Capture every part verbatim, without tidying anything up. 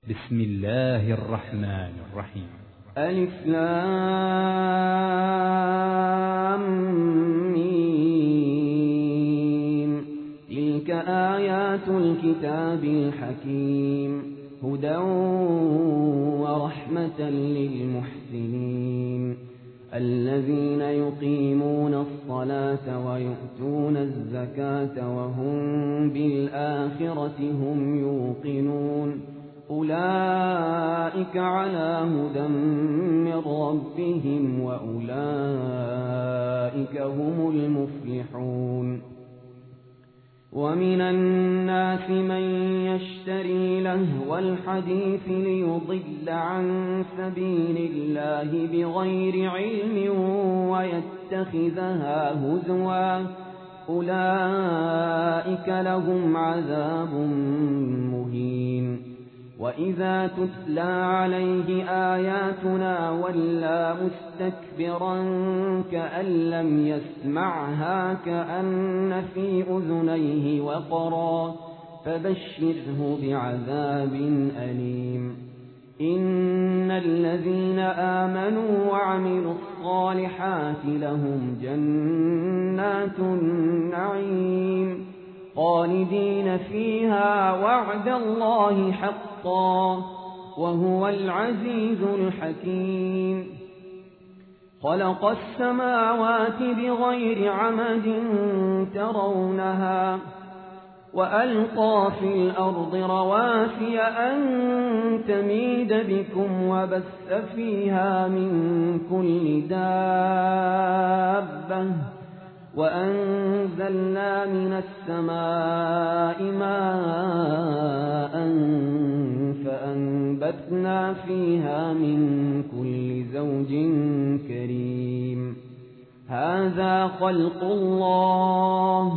بسم الله الرحمن الرحيم. ألف لام ميم. تلك آيات الكتاب الحكيم هدى ورحمة للمحسنين الذين يقيمون الصلاة ويؤتون الزكاة وهم بالآخرة هم يوقنون أولئك على هدى من ربهم وأولئك هم المفلحون. ومن الناس من يشتري لهو الحديث ليضل عن سبيل الله بغير علم ويتخذها هزوا أولئك لهم عذاب مهين. وإذا تتلى عليه آياتنا ولى مستكبرا كأن لم يسمعها كأن في أذنيه وقرا فبشره بعذاب أليم. إن الذين آمنوا وعملوا الصالحات لهم جنات النعيم خالدين فيها وعد الله حقا وهو العزيز الحكيم. خلق السماوات بغير عمد ترونها وألقى في الأرض رواسي أن تميد بكم وبث فيها من كل دابة وأنزلنا من السماء ماء فأنبتنا فيها من كل زوج كريم. هذا خلق الله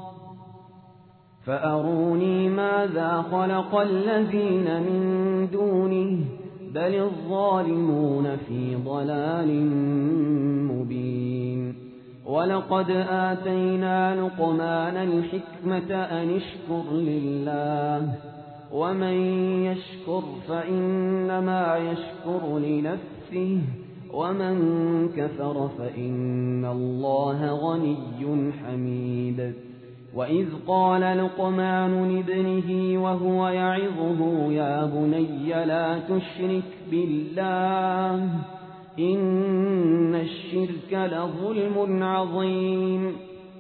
فأروني ماذا خلق الذين من دونه بل الظالمون في ضلال مبين. ولقد آتينا لقمان الحكمة أن اشكر لله ومن يشكر فإنما يشكر لنفسه ومن كفر فإن الله غني حميد. وإذ قال لقمان لابنه وهو يعظه يا بني لا تشرك بالله إن الشرك لظلم عظيم.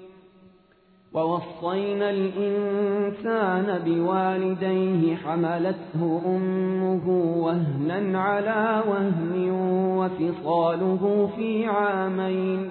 ووصينا الإنسان بوالديه حملته أمه وهنا على وهن وفصاله في عامين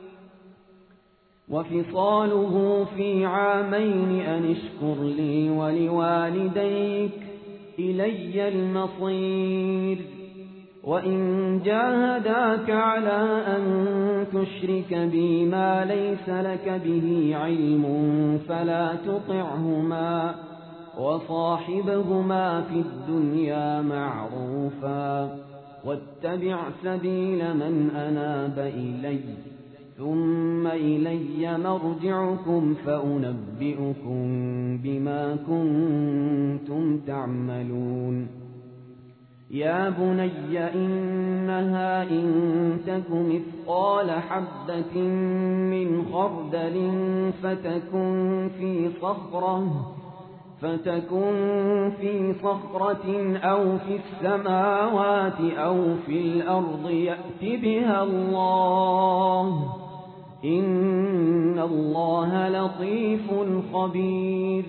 وفصاله في عامين أن اشكر لي ولوالديك إلي المصير. وإن جاهداك على أن تشرك بي ما ليس لك به علم فلا تطعهما وصاحبهما في الدنيا معروفا واتبع سبيل من أناب إلي ثم إلي مرجعكم فأنبئكم بما كنتم تعملون. يا بني إنها إن تك مثقال حبة من خردل فتكن في صخرة فتكن في صخرة أو في السماوات أو في الأرض يأت بها الله إن الله لطيف خبير.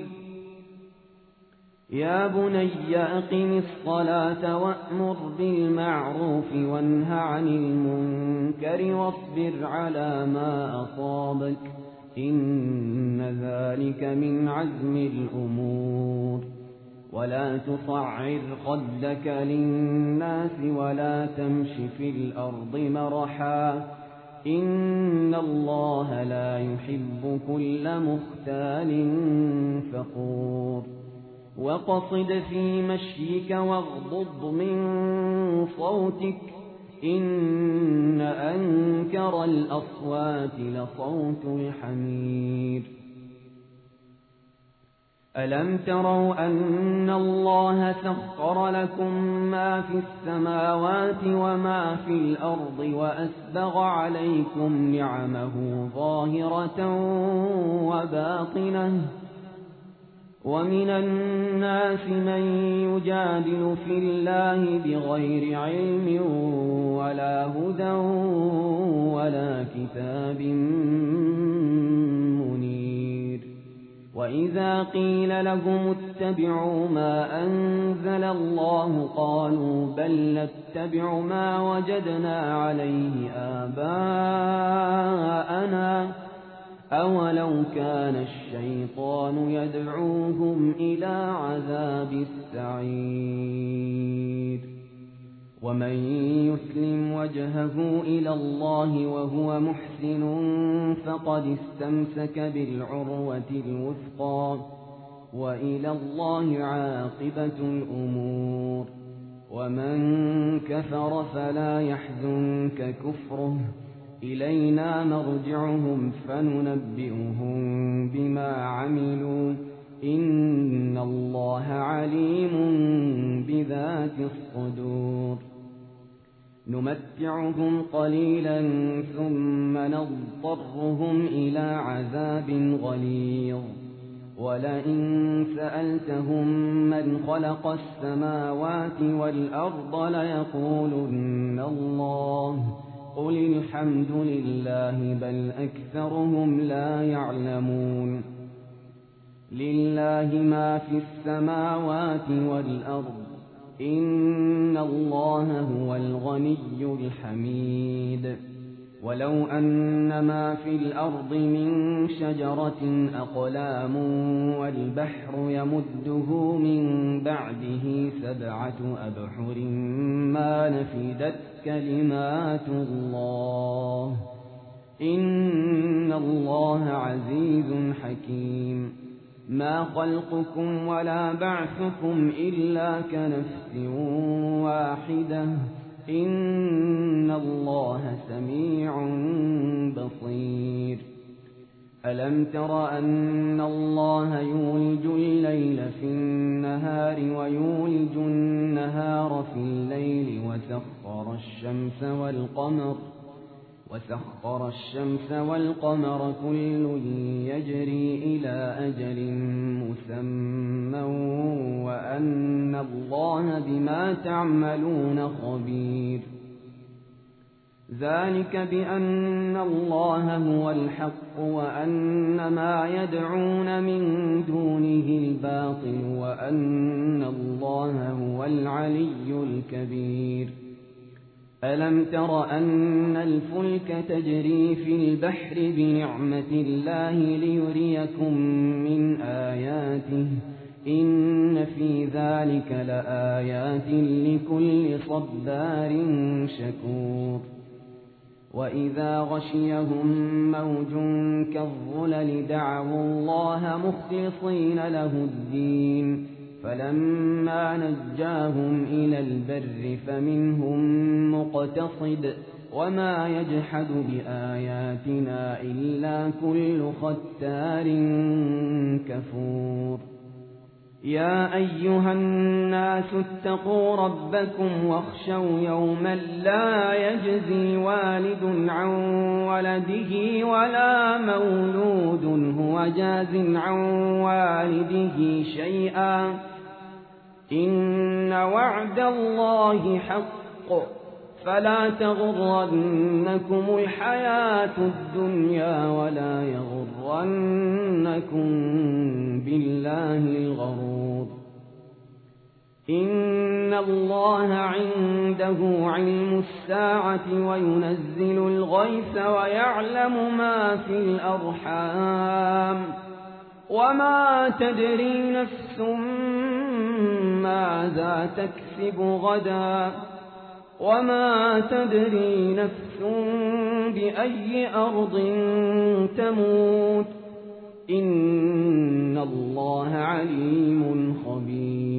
يا بني أقم الصلاة وأمر بالمعروف وانه عن المنكر واصبر على ما أصابك إن ذلك من عزم الأمور. ولا تصعر خدك للناس ولا تمش في الأرض مرحا إن الله لا يحب كل مختال فخور. وقصد في مشيك واغضض من صوتك إن أنكر الأصوات لصوت الحمير. ألم تروا أن الله سخر لكم ما في السماوات وما في الأرض وأسبغ عليكم نعمه ظاهرة وباطنة ومن الناس من يجادل في الله بغير علم ولا هدى ولا كتاب منير وإذا قيل لهم اتبعوا ما أنزل الله قالوا بل نتبع ما وجدنا عليه آباءنا أولو كان الشيطان يدعوهم إلى عذاب السعير ومن يسلم وجهه إلى الله وهو محسن فقد استمسك بالعروة الوثقى وإلى الله عاقبة الأمور ومن كفر فلا يحزنك كفره إلينا مرجعهم فننبئهم بما عملوا إن الله عليم بذات الصدور نمتعهم قليلا ثم نضطرهم إلى عذاب غليظ ولئن سألتهم من خلق السماوات والأرض ليقولن الله قل الحمد لله بل أكثرهم لا يعلمون لله ما في السماوات والأرض إن الله هو الغني الحميد ولو أن ما في الأرض من شجرة أقلام والبحر يمده من بعده سبعة أبحر ما نفدت كلمات الله إن الله عزيز حكيم ما خلقكم ولا بعثكم إلا كنفس واحدة إن الله سميع بصير ألم تر أن الله يولج الليل في النهار ويولج النهار في الليل وسخر الشمس والقمر وسخر الشمس والقمر كل يجري إلى أجل مسمى وأن الله بما تعملون خبير ذلك بأن الله هو الحق وأن ما يدعون من دونه الباطل وأن الله هو العلي الكبير ألم تر أن الفلك تجري في البحر بنعمة الله ليريكم من آياته إن في ذلك لآيات لكل صبار شكور وإذا غشيهم موج كالظلل دعوا الله مخلصين له الدين فلما نجاهم إلى البر فمنهم مقتصد وما يجحد بآياتنا إلا كل ختار كفور يا أيها الناس اتقوا ربكم واخشوا يوما لا يجزي والد عن ولده ولا مولود هو جاز عن والده شيئا إن وعد الله حق فلا تغرنكم الحياة الدنيا ولا يغرنكم بالله الغرور إن الله عنده علم الساعة وينزل الغيث ويعلم ما في الأرحام وما تدري نفس ماذا تكسب غدا وما تدري نفس بأي أرض تموت إن الله عليم خبير